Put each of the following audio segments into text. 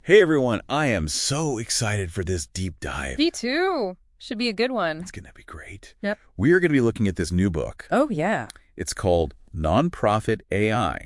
Hey everyone, I am so excited for this deep dive. Me too. Should be a good one. It's going to be great. Yep. We are going to be looking at this new book. Oh, yeah. It's called Nonprofit AI.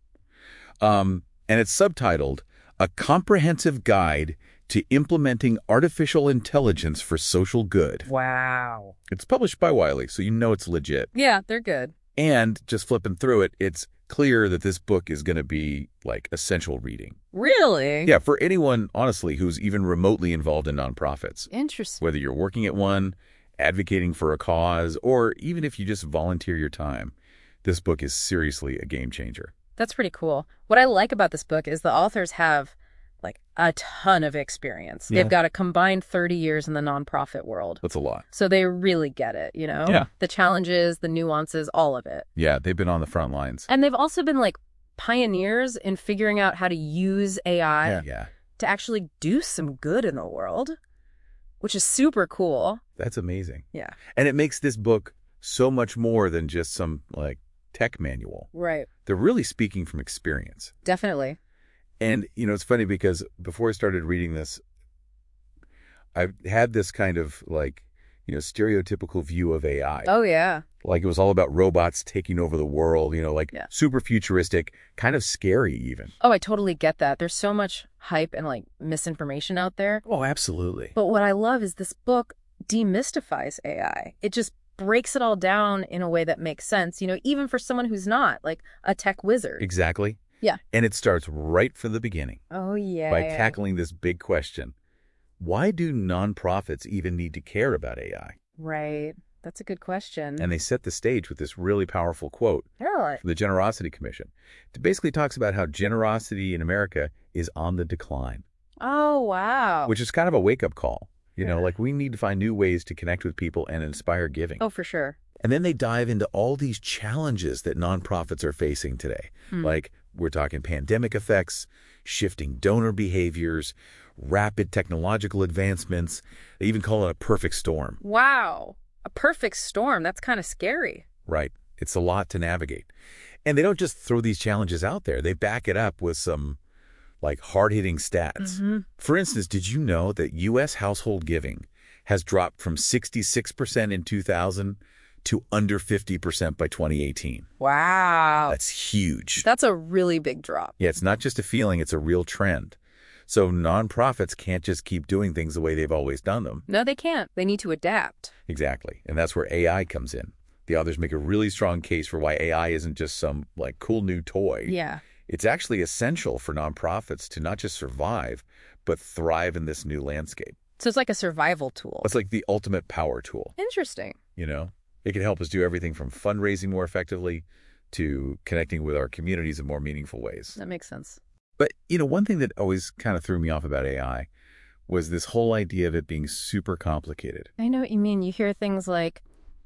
And it's subtitled A Comprehensive Guide to Implementing Artificial Intelligence for Social Good. Wow. It's published by Wiley, so you know it's legit. Yeah, they're good. And just flipping through it, it's clear that this book is going to be like essential reading. Really? Yeah, for anyone, honestly, who's even remotely involved in nonprofits. Interesting. Whether you're working at one, advocating for a cause, or even if you just volunteer your time, this book is seriously a game changer. That's pretty cool. What I like about this book is the authors have like a ton of experience. Yeah. They've got a combined 30 years in the nonprofit world. That's a lot. So they really get it, you know? Yeah. The challenges, the nuances, all of it. Yeah, they've been on the front lines. And they've also been like pioneers in figuring out how to use AI Yeah, to actually do some good in the world, which is super cool. that's amazing. Yeah. And it makes this book so much more than just some like tech manual. Right. They're really speaking from experience. Definitely. And, you know, it's funny because before I started reading this, I had this kind of like, you know, stereotypical view of AI. Oh, yeah. Like it was all about robots taking over the world, you know, like Yeah. super futuristic, kind of scary even. Oh, I totally get that. There's so much hype and like misinformation out there. Oh, absolutely. But what I love is this book demystifies AI. It just breaks it all down in a way that makes sense, you know, even for someone who's not like a tech wizard. Exactly. Yeah. And it starts right from the beginning Oh, yeah. by tackling this big question. Why do nonprofits even need to care about AI? Right. That's a good question. And they set the stage with this really powerful quote Really? from the Generosity Commission. It basically talks about how generosity in America is on the decline, Oh, wow. which is kind of a wake-up call. You know, Yeah. like we need to find new ways to connect with people and inspire giving. Oh, for sure. And then they dive into all these challenges that nonprofits are facing today. Like we're talking pandemic effects, shifting donor behaviors, rapid technological advancements. They even call it a perfect storm. Wow. A perfect storm. That's kind of scary. Right. It's a lot to navigate. And they don't just throw these challenges out there. They back it up with some like hard-hitting stats. For instance, did you know that U.S. household giving has dropped from 66% in 2000 to under 50% by 2018? Wow. That's huge. That's a really big drop. Yeah, it's not just a feeling, it's a real trend. So nonprofits can't just keep doing things the way they've always done them. No, they can't. They need to adapt. Exactly. And that's where AI comes in. The authors make a really strong case for why AI isn't just some like cool new toy. Yeah. It's actually essential for nonprofits to not just survive, but thrive in this new landscape. So it's like a survival tool. It's like the ultimate power tool, Interesting. you know? It can help us do everything from fundraising more effectively to connecting with our communities in more meaningful ways. That makes sense. But, you know, one thing that always kind of threw me off about AI was this whole idea of it being super complicated. I know what you mean. You hear things like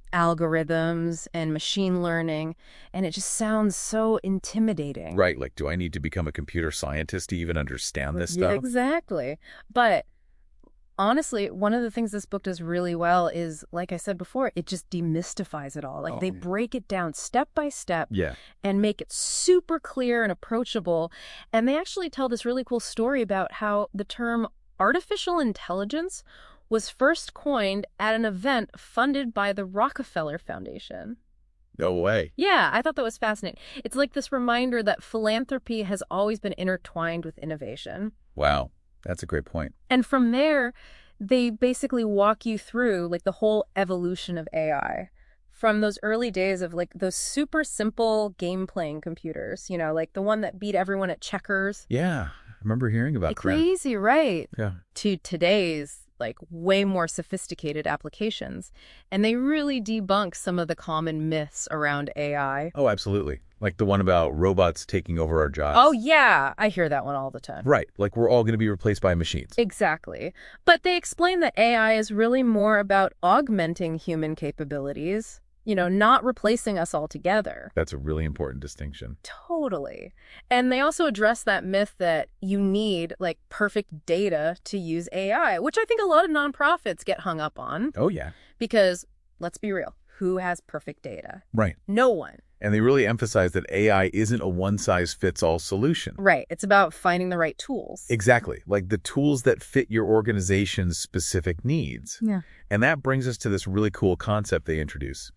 algorithms and machine learning, and it just sounds so intimidating. Right, like, do I need to become a computer scientist to even understand this Yeah, stuff? exactly. But honestly, one of the things this book does really well is, like I said before, it just demystifies it all. Like Oh, they yeah. break it down step by step Yeah. and make it super clear and approachable. And they actually tell this really cool story about how the term artificial intelligence was first coined at an event funded by the Rockefeller Foundation. No way. Yeah, I thought that was fascinating. It's like this reminder that philanthropy has always been intertwined with innovation. Wow. That's a great point. And from there, they basically walk you through like the whole evolution of AI. From those early days of like those super simple game playing computers, you know, like the one that beat everyone at checkers. Yeah. I remember hearing about that. Crazy, right? Yeah. To today's like way more sophisticated applications. And they really debunk some of the common myths around AI. Oh, absolutely. Like the one about robots taking over our jobs. Oh, yeah. I hear that one all the time. Right. Like we're all going to be replaced by machines. Exactly. But they explain that AI is really more about augmenting human capabilities, you know, not replacing us altogether. That's a really important distinction. Totally. And they also address that myth that you need like perfect data to use AI, which I think a lot of nonprofits get hung up on Oh, yeah. because let's be real, who has perfect data? Right. No one. And they really emphasize that AI isn't a one-size-fits-all solution. Right. It's about finding the right tools. Exactly. Like the tools that fit your organization's specific needs. Yeah. And that brings us to this really cool concept they introduce.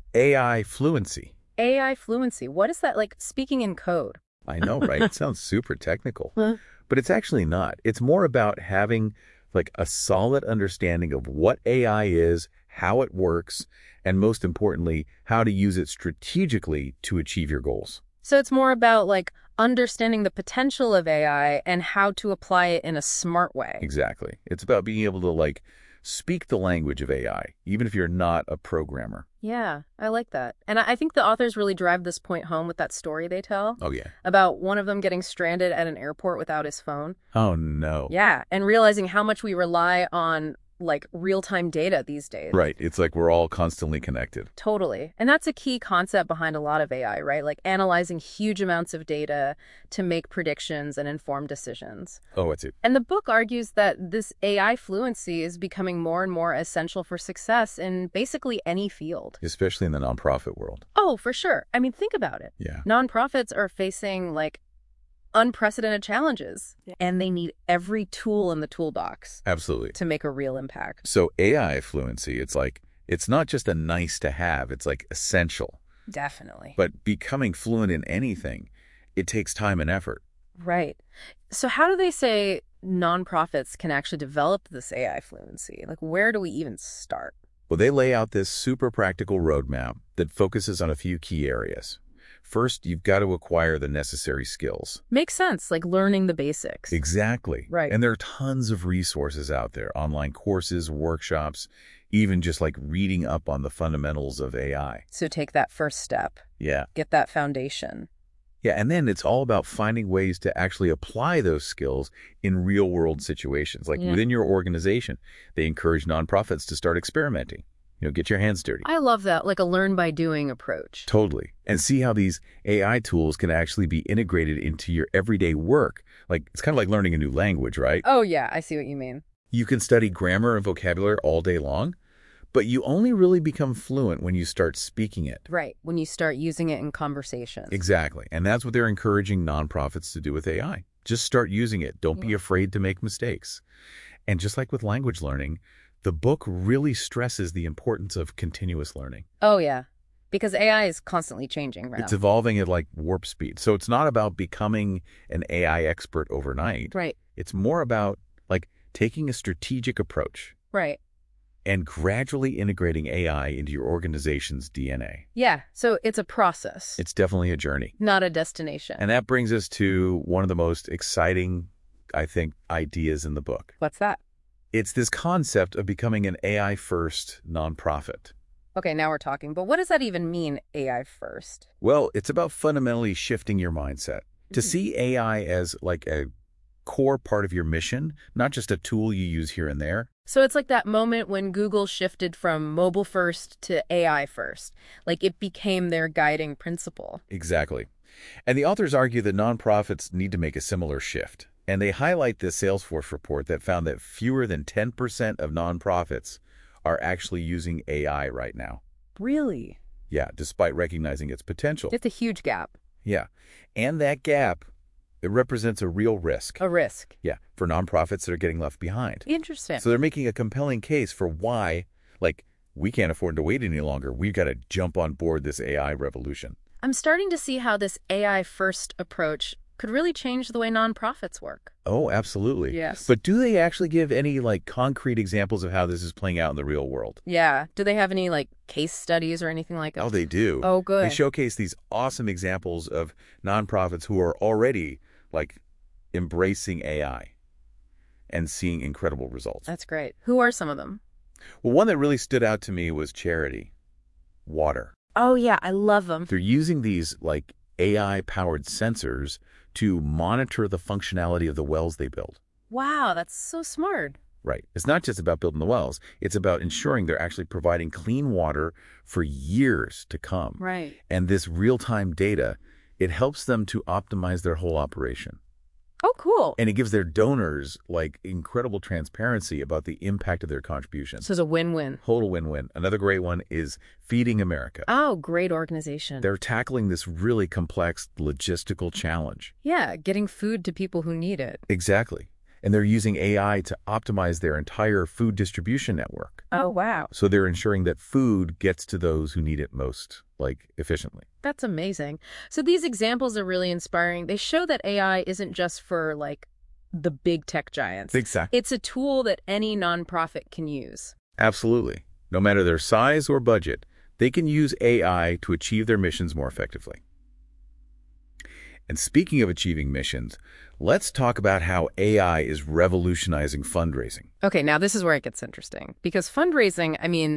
AI fluency. AI fluency. What is that, like speaking in code? I know, right? It sounds super technical. Huh? But it's actually not. It's more about having like a solid understanding of what AI is, how it works, and most importantly, how to use it strategically to achieve your goals. So it's more about like understanding the potential of AI and how to apply it in a smart way. Exactly. It's about being able to like speak the language of AI, even if you're not a programmer. Yeah, I like that. And I think the authors really drive this point home with that story they tell Oh, yeah. about one of them getting stranded at an airport without his phone. Oh, no. Yeah, and realizing how much we rely on like real-time data these days. Right. It's like we're all constantly connected. Totally. And that's a key concept behind a lot of AI, right? Like analyzing huge amounts of data to make predictions and inform decisions. Oh, it's it. And the book argues that this AI fluency is becoming more and more essential for success in basically any field. Especially in the nonprofit world. Oh, for sure. I mean, think about it. Yeah. Nonprofits are facing like unprecedented challenges, and they need every tool in the toolbox Absolutely. to make a real impact. So AI fluency, it's like, it's not just a nice to have, it's like essential. Definitely. But becoming fluent in anything, it takes time and effort. Right. So how do they say nonprofits can actually develop this AI fluency? Like, where do we even start? Well, they lay out this super practical roadmap that focuses on a few key areas. First, you've got to acquire the necessary skills. Makes sense, like learning the basics. Exactly. Right. And there are tons of resources out there, online courses, workshops, even just like reading up on the fundamentals of AI. So take that first step. Yeah. Get that foundation. Yeah, and then it's all about finding ways to actually apply those skills in real-world situations. Like within your organization, they encourage nonprofits to start experimenting. Get your hands dirty. I love that, like a learn-by-doing approach. Totally. And see how these AI tools can actually be integrated into your everyday work. Like, it's kind of like learning a new language, right? Oh, yeah, I see what you mean. You can study grammar and vocabulary all day long, but you only really become fluent when you start speaking it. Right, when you start using it in conversations. Exactly. And that's what they're encouraging nonprofits to do with AI. Just start using it. Don't be afraid to make mistakes. And just like with language learning, the book really stresses the importance of continuous learning. Oh, yeah, because AI is constantly changing right now. It's evolving at like warp speed. So it's not about becoming an AI expert overnight. Right. It's more about like taking a strategic approach. Right. And gradually integrating AI into your organization's DNA. Yeah, so it's a process. It's definitely a journey. Not a destination. And that brings us to one of the most exciting, I think, ideas in the book. What's that? It's this concept of becoming an AI-first nonprofit. Okay, now we're talking. But what does that even mean, AI first? Well, it's about fundamentally shifting your mindset. To see AI as like a core part of your mission, not just a tool you use here and there. So it's like that moment when Google shifted from mobile first to AI first. Like it became their guiding principle. Exactly. And the authors argue that nonprofits need to make a similar shift. And they highlight this Salesforce report that found that fewer than 10% of nonprofits are actually using AI right now. Really? Yeah, despite recognizing its potential. It's a huge gap. Yeah. And that gap, it represents a real risk. A risk. Yeah, for nonprofits that are getting left behind. Interesting. So they're making a compelling case for why, like, we can't afford to wait any longer. We've got to jump on board this AI revolution. I'm starting to see how this AI-first approach could really change the way nonprofits work. Oh, absolutely. Yes. But do they actually give any, like, concrete examples of how this is playing out in the real world? Yeah. Do they have any, like, case studies or anything like that? Oh, they do. Oh, good. They showcase these awesome examples of nonprofits who are already, like, embracing AI and seeing incredible results. That's great. Who are some of them? Well, one that really stood out to me was Charity Water. Oh, yeah. I love them. They're using these, like, AI-powered sensors to monitor the functionality of the wells they build. Wow, that's so smart. Right. It's not just about building the wells. It's about ensuring they're actually providing clean water for years to come. Right. And this real-time data, it helps them to optimize their whole operation. Oh, cool. And it gives their donors, like, incredible transparency about the impact of their contributions. So it's a win-win. Total win-win. Another great one is Feeding America. Oh, great organization. They're tackling this really complex logistical challenge. Yeah, getting food to people who need it. Exactly. And they're using AI to optimize their entire food distribution network. Oh, wow. So they're ensuring that food gets to those who need it most, like, efficiently. That's amazing. So these examples are really inspiring. They show that AI isn't just for, like, the big tech giants. Exactly. It's a tool that any nonprofit can use. Absolutely. No matter their size or budget, they can use AI to achieve their missions more effectively. And speaking of achieving missions, let's talk about how AI is revolutionizing fundraising. Okay, now this is where it gets interesting. Because fundraising, I mean,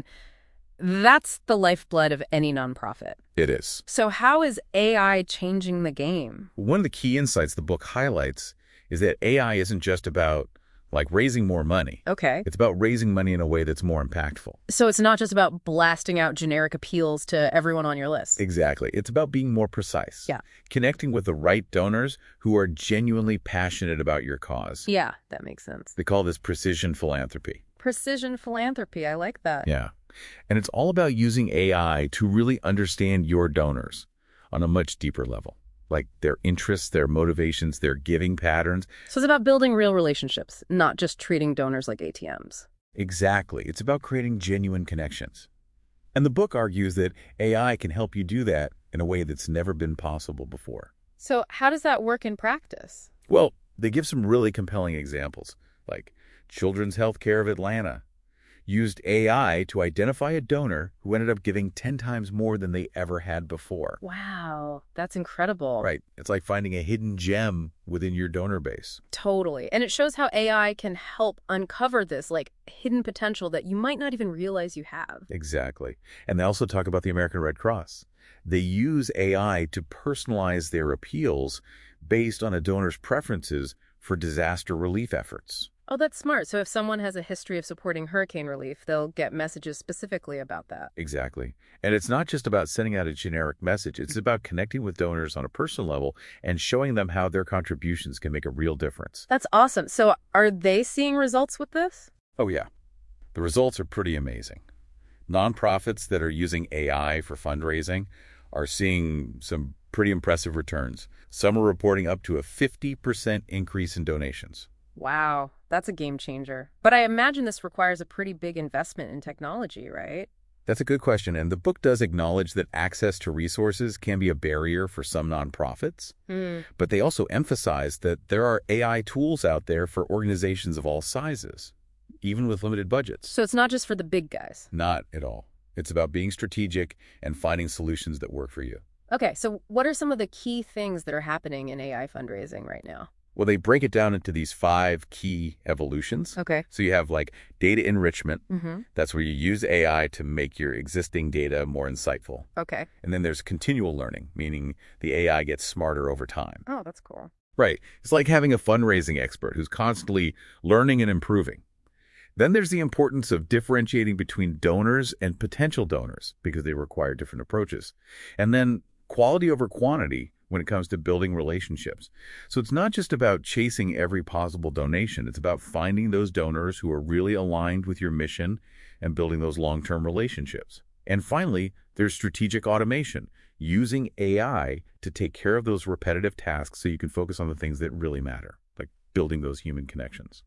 that's the lifeblood of any nonprofit. It is. So how is AI changing the game? One of the key insights the book highlights is that AI isn't just about, like, raising more money. Okay. It's about raising money in a way that's more impactful. So it's not just about blasting out generic appeals to everyone on your list. Exactly. It's about being more precise. Yeah. Connecting with the right donors who are genuinely passionate about your cause. Yeah, that makes sense. They call this precision philanthropy. Precision philanthropy, I like that. Yeah. And it's all about using AI to really understand your donors on a much deeper level, like their interests, their motivations, their giving patterns. So it's about building real relationships, not just treating donors like ATMs. Exactly. It's about creating genuine connections. And the book argues that AI can help you do that in a way that's never been possible before. So how does that work in practice? Well, they give some really compelling examples, like Children's Healthcare of Atlanta used AI to identify a donor who ended up giving 10 times more than they ever had before. Wow, that's incredible. Right. It's like finding a hidden gem within your donor base. Totally. And it shows how AI can help uncover this, like, hidden potential that you might not even realize you have. Exactly. And they also talk about the American Red Cross. They use AI to personalize their appeals based on a donor's preferences for disaster relief efforts. Oh, that's smart. So if someone has a history of supporting hurricane relief, they'll get messages specifically about that. Exactly. And it's not just about sending out a generic message. It's about connecting with donors on a personal level and showing them how their contributions can make a real difference. That's awesome. So are they seeing results with this? Oh, yeah. The results are pretty amazing. Nonprofits that are using AI for fundraising are seeing some pretty impressive returns. Some are reporting up to a 50% increase in donations. Wow, that's a game changer. But I imagine this requires a pretty big investment in technology, right? That's a good question, and the book does acknowledge that access to resources can be a barrier for some nonprofits, but they also emphasize that there are AI tools out there for organizations of all sizes, even with limited budgets. So it's not just for the big guys. Not at all. It's about being strategic and finding solutions that work for you. Okay, so what are some of the key things that are happening in AI fundraising right now? Well, they break it down into these 5 key evolutions. Okay. So you have, like, data enrichment. Mm-hmm. That's where you use AI to make your existing data more insightful. Okay. And then there's continual learning, meaning the AI gets smarter over time. Oh, that's cool. Right. It's like having a fundraising expert who's constantly learning and improving. Then there's the importance of differentiating between donors and potential donors because they require different approaches. And then quality over quantity when it comes to building relationships. So it's not just about chasing every possible donation. It's about finding those donors who are really aligned with your mission and building those long-term relationships. And finally, there's strategic automation, using AI to take care of those repetitive tasks so you can focus on the things that really matter, like building those human connections.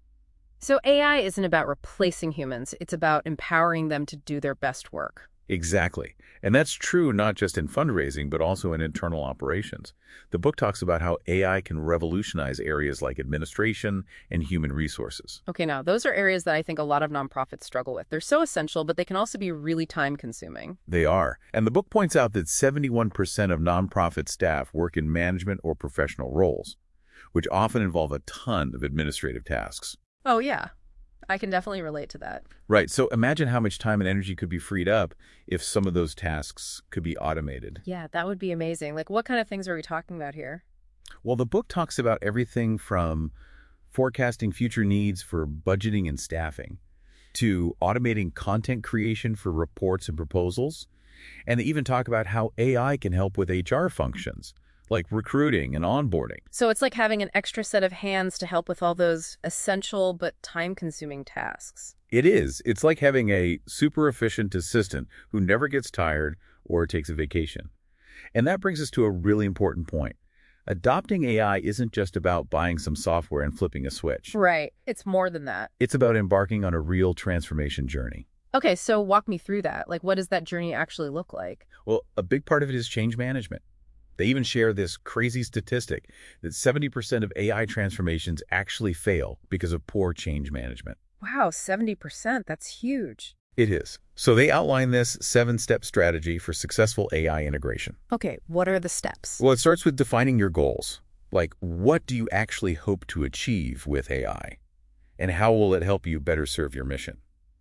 So AI isn't about replacing humans. It's about empowering them to do their best work. Exactly. And that's true not just in fundraising, but also in internal operations. The book talks about how AI can revolutionize areas like administration and human resources. Okay, now, those are areas that I think a lot of nonprofits struggle with. They're so essential, but they can also be really time-consuming. They are. And the book points out that 71% of nonprofit staff work in management or professional roles, which often involve a ton of administrative tasks. Oh, yeah. I can definitely relate to that. Right. So imagine how much time and energy could be freed up if some of those tasks could be automated. Yeah, that would be amazing. Like, what kind of things are we talking about here? Well, the book talks about everything from forecasting future needs for budgeting and staffing to automating content creation for reports and proposals. And they even talk about how AI can help with HR functions, like recruiting and onboarding. So it's like having an extra set of hands to help with all those essential but time-consuming tasks. It is. It's like having a super efficient assistant who never gets tired or takes a vacation. And that brings us to a really important point. Adopting AI isn't just about buying some software and flipping a switch. Right. It's more than that. It's about embarking on a real transformation journey. Okay, so walk me through that. Like, what does that journey actually look like? Well, a big part of it is change management. They even share this crazy statistic that 70% of AI transformations actually fail because of poor change management. Wow, 70%. That's huge. It is. So they outline this 7-step strategy for successful AI integration. Okay, what are the steps? Well, it starts with defining your goals. Like, what do you actually hope to achieve with AI? And how will it help you better serve your mission?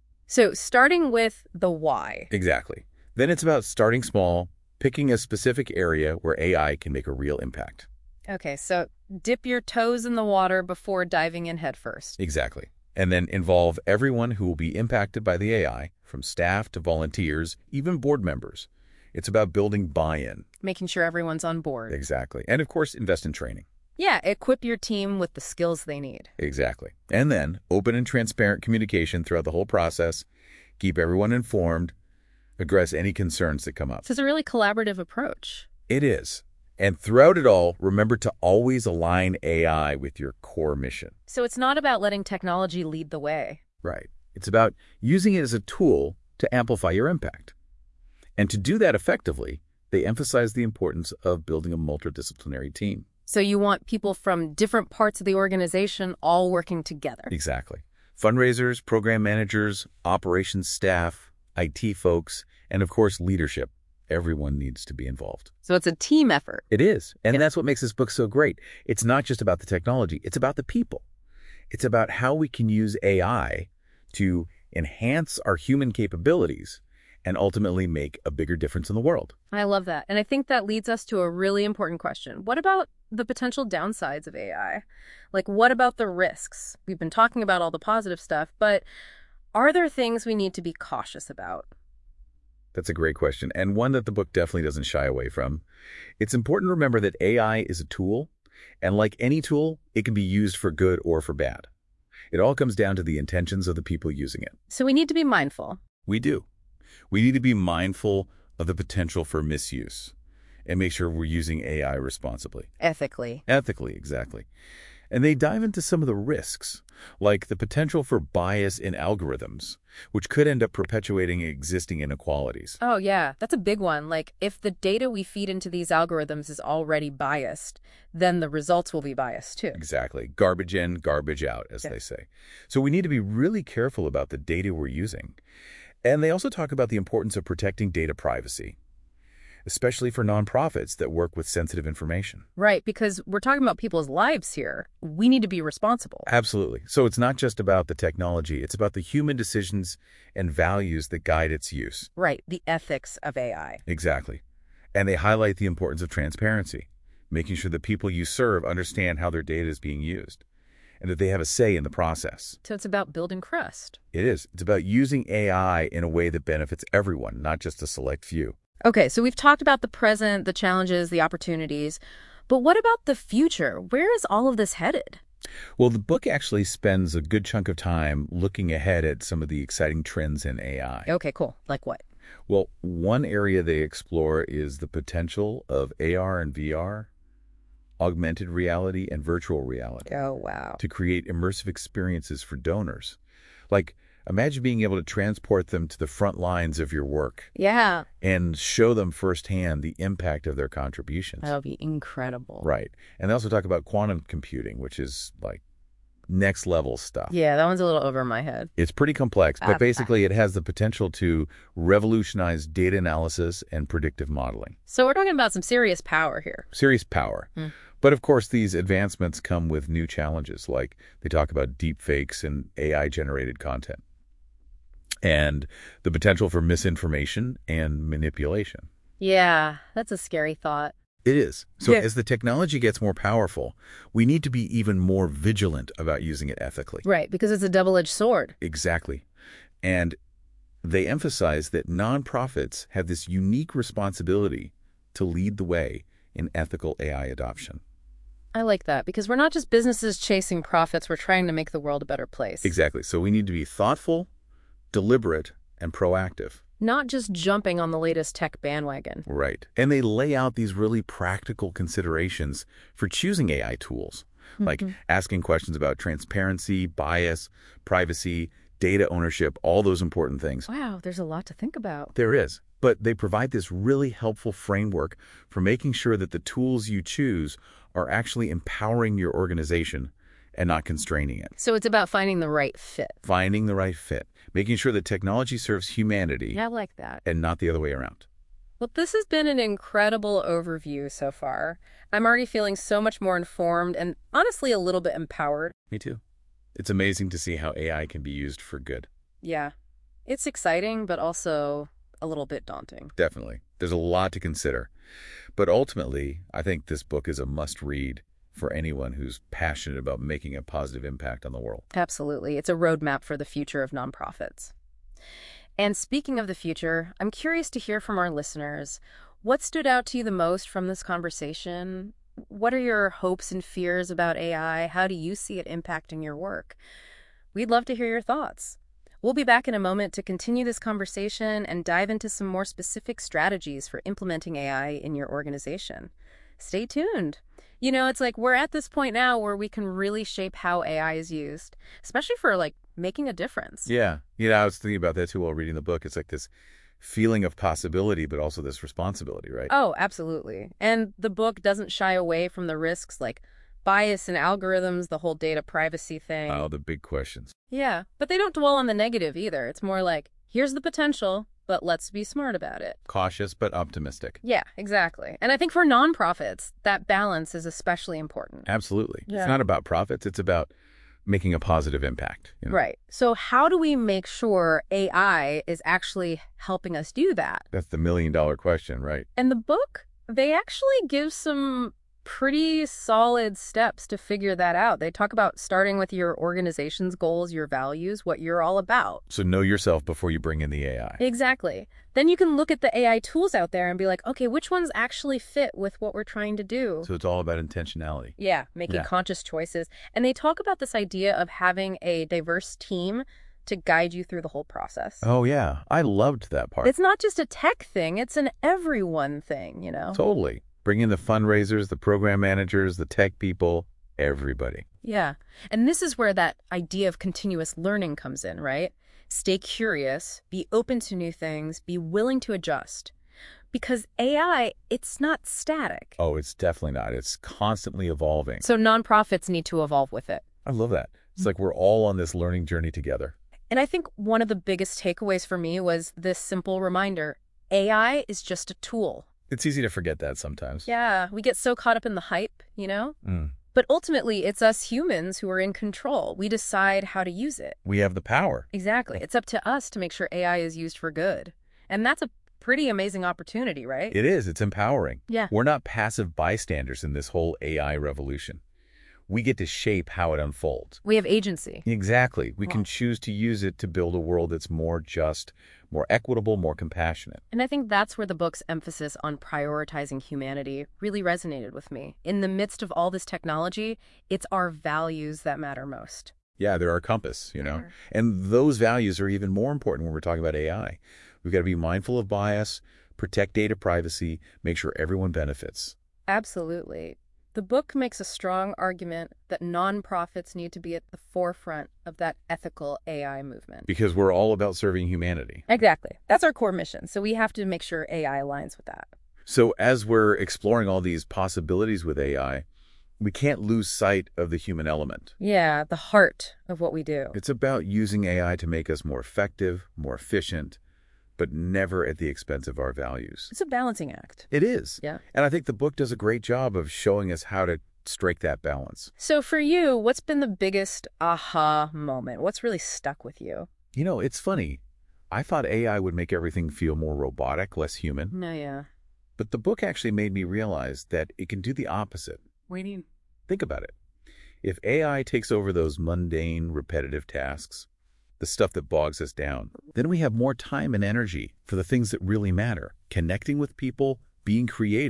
So starting with the why. Exactly. Then it's about starting small, picking a specific area where AI can make a real impact. Okay, so dip your toes in the water before diving in headfirst. Exactly. And then involve everyone who will be impacted by the AI, from staff to volunteers, even board members. It's about building buy-in. Making sure everyone's on board. Exactly. And of course, invest in training. Yeah, equip your team with the skills they need. Exactly. And then open and transparent communication throughout the whole process. Keep everyone informed. Address any concerns that come up. So it's a really collaborative approach. It is. And throughout it all, remember to always align AI with your core mission. So it's not about letting technology lead the way. Right. It's about using it as a tool to amplify your impact. And to do that effectively, they emphasize the importance of building a multidisciplinary team. So you want people from different parts of the organization all working together. Exactly. Fundraisers, program managers, operations staff, IT folks, and of course, leadership. Everyone needs to be involved. So it's a team effort. It is. And that's what makes this book so great. It's not just about the technology. It's about the people. It's about how we can use AI to enhance our human capabilities and ultimately make a bigger difference in the world. I love that. And I think that leads us to a really important question. What about the potential downsides of AI? Like, what about the risks? We've been talking about all the positive stuff, but are there things we need to be cautious about? That's a great question, and one that the book definitely doesn't shy away from. It's important to remember that AI is a tool, and like any tool, it can be used for good or for bad. It all comes down to the intentions of the people using it. So we need to be mindful. We do. We need to be mindful of the potential for misuse and make sure we're using AI responsibly. Ethically. Ethically, exactly. And they dive into some of the risks, like the potential for bias in algorithms, which could end up perpetuating existing inequalities. Oh, yeah. That's a big one. Like, if the data we feed into these algorithms is already biased, then the results will be biased, too. Exactly. Garbage in, garbage out, as they say. So we need to be really careful about the data we're using. And they also talk about the importance of protecting data privacy, especially for nonprofits that work with sensitive information. Right, because we're talking about people's lives here. We need to be responsible. Absolutely. So it's not just about the technology. It's about the human decisions and values that guide its use. Right, the ethics of AI. Exactly. And they highlight the importance of transparency, making sure the people you serve understand how their data is being used and that they have a say in the process. So it's about building trust. It is. It's about using AI in a way that benefits everyone, not just a select few. Okay, so we've talked about the present, the challenges, the opportunities, but what about the future? Where is all of this headed? Well, the book actually spends a good chunk of time looking ahead at some of the exciting trends in AI. Okay, cool. Like what? Well, one area they explore is the potential of AR and VR, augmented reality and virtual reality. Oh, wow. To create immersive experiences for donors. Like, imagine being able to transport them to the front lines of your work. Yeah. And show them firsthand the impact of their contributions. That would be incredible. Right. And they also talk about quantum computing, which is like next level stuff. Yeah, that one's a little over my head. It's pretty complex, but basically it has the potential to revolutionize data analysis and predictive modeling. So we're talking about some serious power here. Serious power. But of course, these advancements come with new challenges, like they talk about deep fakes and AI-generated content, and the potential for misinformation and manipulation. Yeah, that's a scary thought. It is. So as the technology gets more powerful, we need to be even more vigilant about using it ethically. Right, because it's a double-edged sword. Exactly. And they emphasize that nonprofits have this unique responsibility to lead the way in ethical AI adoption. I like that, because we're not just businesses chasing profits, we're trying to make the world a better place. Exactly. So we need to be thoughtful, deliberate, and proactive. Not just jumping on the latest tech bandwagon. Right. And they lay out these really practical considerations for choosing AI tools, like asking questions about transparency, bias, privacy, data ownership, all those important things. Wow, there's a lot to think about. There is. But they provide this really helpful framework for making sure that the tools you choose are actually empowering your organization and not constraining it. So it's about finding the right fit. Finding the right fit, making sure that technology serves humanity Yeah, I like that. and not the other way around. Well, this has been an incredible overview so far. I'm already feeling so much more informed and honestly a little bit empowered. Me too. It's amazing to see how AI can be used for good. Yeah, it's exciting, but also a little bit daunting. Definitely. There's a lot to consider. But ultimately, I think this book is a must-read for anyone who's passionate about making a positive impact on the world. Absolutely. It's a roadmap for the future of nonprofits. And speaking of the future, I'm curious to hear from our listeners. What stood out to you the most from this conversation? What are your hopes and fears about AI? How do you see it impacting your work? We'd love to hear your thoughts. We'll be back in a moment to continue this conversation and dive into some more specific strategies for implementing AI in your organization. Stay tuned. You know, it's like we're at this point now where we can really shape how AI is used, especially for making a difference. Yeah. I was thinking about that too while reading the book. It's like this feeling of possibility, but also this responsibility, right? Oh, absolutely. And the book doesn't shy away from the risks like bias in algorithms, the whole data privacy thing. Oh, the big questions. Yeah, but they don't dwell on the negative either. It's more like, here's the potential, but let's be smart about it. Cautious but optimistic. Yeah, exactly. And I think for nonprofits, that balance is especially important. Absolutely. Yeah. It's not about profits. It's about making a positive impact. Right. So how do we make sure AI is actually helping us do that? That's the million-dollar question, right? And the book, they actually give some pretty solid steps to figure that out. They talk about starting with your organization's goals, your values, what you're all about. So know yourself before you bring in the AI. Exactly. Then you can look at the AI tools out there and be like, okay, which ones actually fit with what we're trying to do? So it's all about intentionality. Yeah, making conscious choices. And they talk about this idea of having a diverse team to guide you through the whole process. Oh, yeah. I loved that part. It's not just a tech thing, it's an everyone thing, you know? Totally. Bring in the fundraisers, the program managers, the tech people, everybody. Yeah. And this is where that idea of continuous learning comes in, right? Stay curious, be open to new things, be willing to adjust. Because AI, it's not static. Oh, it's definitely not. It's constantly evolving. So nonprofits need to evolve with it. I love that. It's like we're all on this learning journey together. And I think one of the biggest takeaways for me was this simple reminder. AI is just a tool. It's easy to forget that sometimes. Yeah, we get so caught up in the hype, you know? Mm. But ultimately, it's us humans who are in control. We decide how to use it. We have the power. Exactly. It's up to us to make sure AI is used for good. And that's a pretty amazing opportunity, right? It is. It's empowering. Yeah. We're not passive bystanders in this whole AI revolution. We get to shape how it unfolds. We have agency. Exactly. We can choose to use it to build a world that's more just, more equitable, more compassionate. And I think that's where the book's emphasis on prioritizing humanity really resonated with me. In the midst of all this technology, it's our values that matter most. Yeah, they're our compass, you know. And those values are even more important when we're talking about AI. We've got to be mindful of bias, protect data privacy, make sure everyone benefits. Absolutely. The book makes a strong argument that nonprofits need to be at the forefront of that ethical AI movement. Because we're all about serving humanity. Exactly. That's our core mission. So we have to make sure AI aligns with that. So as we're exploring all these possibilities with AI, we can't lose sight of the human element. Yeah, the heart of what we do. It's about using AI to make us more effective, more efficient, but never at the expense of our values. It's a balancing act. It is. Yeah. And I think the book does a great job of showing us how to strike that balance. So for you, what's been the biggest aha moment? What's really stuck with you? You know, it's funny. I thought AI would make everything feel more robotic, less human. No, yeah. But the book actually made me realize that it can do the opposite. Waiting. Think about it. If AI takes over those mundane, repetitive tasks, the stuff that bogs us down, then we have more time and energy for the things that really matter. Connecting with people, being creative,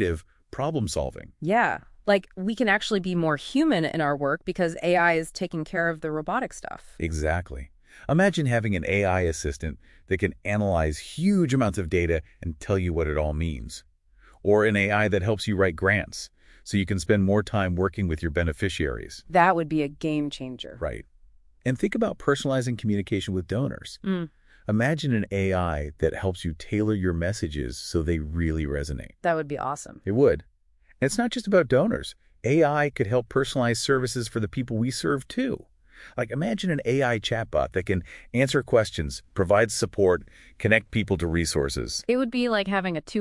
problem solving. Yeah. Like, we can actually be more human in our work because AI is taking care of the robotic stuff. Exactly. Imagine having an AI assistant that can analyze huge amounts of data and tell you what it all means. Or an AI that helps you write grants so you can spend more time working with your beneficiaries. That would be a game changer. Right. And think about personalizing communication with donors. Imagine an AI that helps you tailor your messages so they really resonate. That would be awesome. It would. And it's not just about donors. AI could help personalize services for the people we serve too. Like, imagine an AI chatbot that can answer questions, provide support, connect people to resources. It would be like having a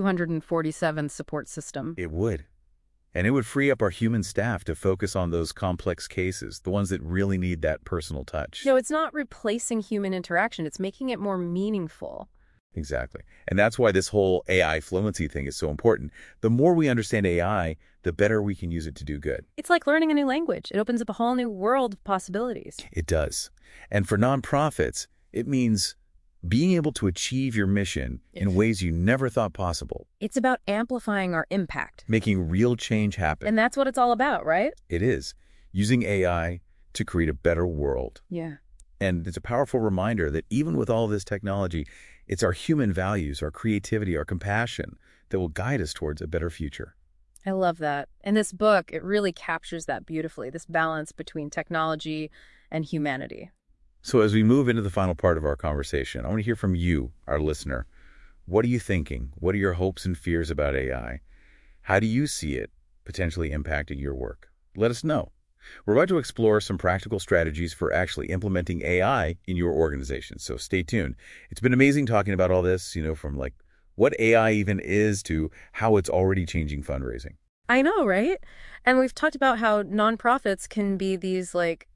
247 support system. It would. And it would free up our human staff to focus on those complex cases, the ones that really need that personal touch. No, it's not replacing human interaction. It's making it more meaningful. Exactly. And that's why this whole AI fluency thing is so important. The more we understand AI, the better we can use it to do good. It's like learning a new language. It opens up a whole new world of possibilities. It does. And for nonprofits, it means being able to achieve your mission in ways you never thought possible. It's about amplifying our impact. Making real change happen. And that's what it's all about, right? It is. Using AI to create a better world. Yeah. And it's a powerful reminder that even with all this technology, it's our human values, our creativity, our compassion that will guide us towards a better future. I love that. And this book, it really captures that beautifully, this balance between technology and humanity. So as we move into the final part of our conversation, I want to hear from you, our listener. What are you thinking? What are your hopes and fears about AI? How do you see it potentially impacting your work? Let us know. We're about to explore some practical strategies for actually implementing AI in your organization, so stay tuned. It's been amazing talking about all this, from like what AI even is to how it's already changing fundraising. I know, right? And we've talked about how nonprofits can be these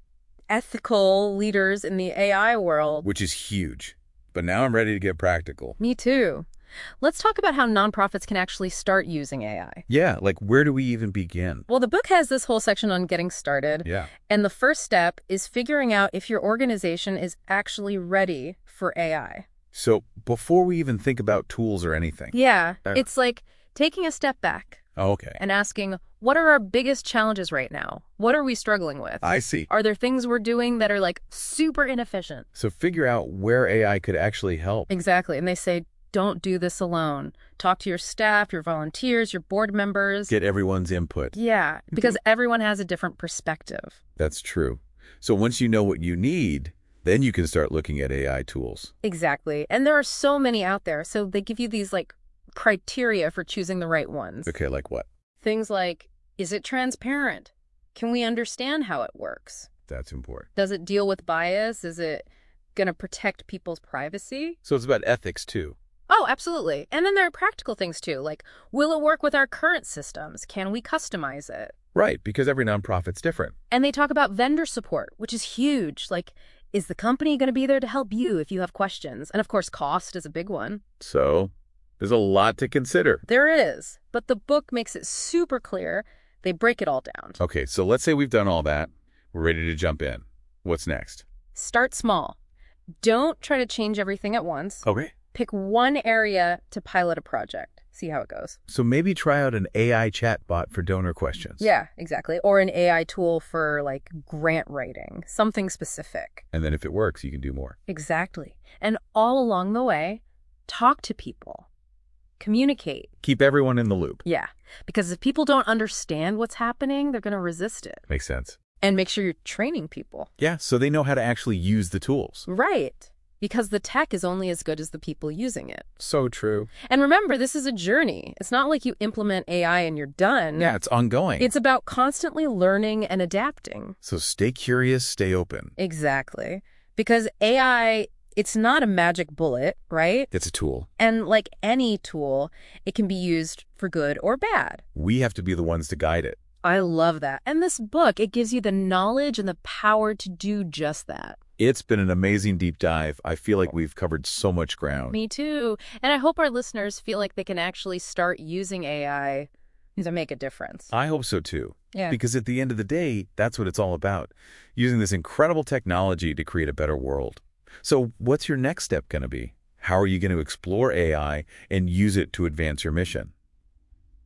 ethical leaders in the AI world. Which is huge. But now I'm ready to get practical. Me too. Let's talk about how nonprofits can actually start using AI. Yeah, like where do we even begin? Well, the book has this whole section on getting started. Yeah. And the first step is figuring out if your organization is actually ready for AI. So before we even think about tools or anything. Yeah, it's like taking a step back. Oh, okay. And asking, what are our biggest challenges right now? What are we struggling with? I see. Are there things we're doing that are super inefficient? So figure out where AI could actually help. Exactly. And they say, don't do this alone. Talk to your staff, your volunteers, your board members. Get everyone's input. Yeah, because everyone has a different perspective. That's true. So once you know what you need, then you can start looking at AI tools. Exactly. And there are so many out there. So they give you these criteria for choosing the right ones. Okay, like what? Things like, is it transparent? Can we understand how it works? That's important. Does it deal with bias? Is it going to protect people's privacy? So it's about ethics too. Oh, absolutely. And then there are practical things too, like, will it work with our current systems? Can we customize it? Right, because every nonprofit's different. And they talk about vendor support, which is huge. Like, is the company going to be there to help you if you have questions? And of course, cost is a big one. So there's a lot to consider. There is. But the book makes it super clear. They break it all down. Okay, so let's say we've done all that. We're ready to jump in. What's next? Start small. Don't try to change everything at once. Okay. Pick one area to pilot a project. See how it goes. So maybe try out an AI chatbot for donor questions. Yeah, exactly. Or an AI tool for grant writing, something specific. And then if it works, you can do more. Exactly. And all along the way, talk to people. Communicate. Keep everyone in the loop. Yeah, because if people don't understand what's happening, they're going to resist it. Makes sense. And make sure you're training people. Yeah, so they know how to actually use the tools. Right. Because the tech is only as good as the people using it. So true. And remember, this is a journey. It's not like you implement AI and you're done. Yeah, it's ongoing. It's about constantly learning and adapting. So stay curious, stay open. Exactly. Because AI, it's not a magic bullet, right? It's a tool. And like any tool, it can be used for good or bad. We have to be the ones to guide it. I love that. And this book, it gives you the knowledge and the power to do just that. It's been an amazing deep dive. I feel like we've covered so much ground. Me too. And I hope our listeners feel like they can actually start using AI to make a difference. I hope so too. Yeah. Because at the end of the day, that's what it's all about. Using this incredible technology to create a better world. So what's your next step going to be? How are you going to explore AI and use it to advance your mission?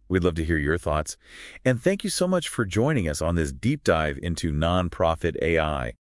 We'd love to hear your thoughts. And thank you so much for joining us on this deep dive into nonprofit AI.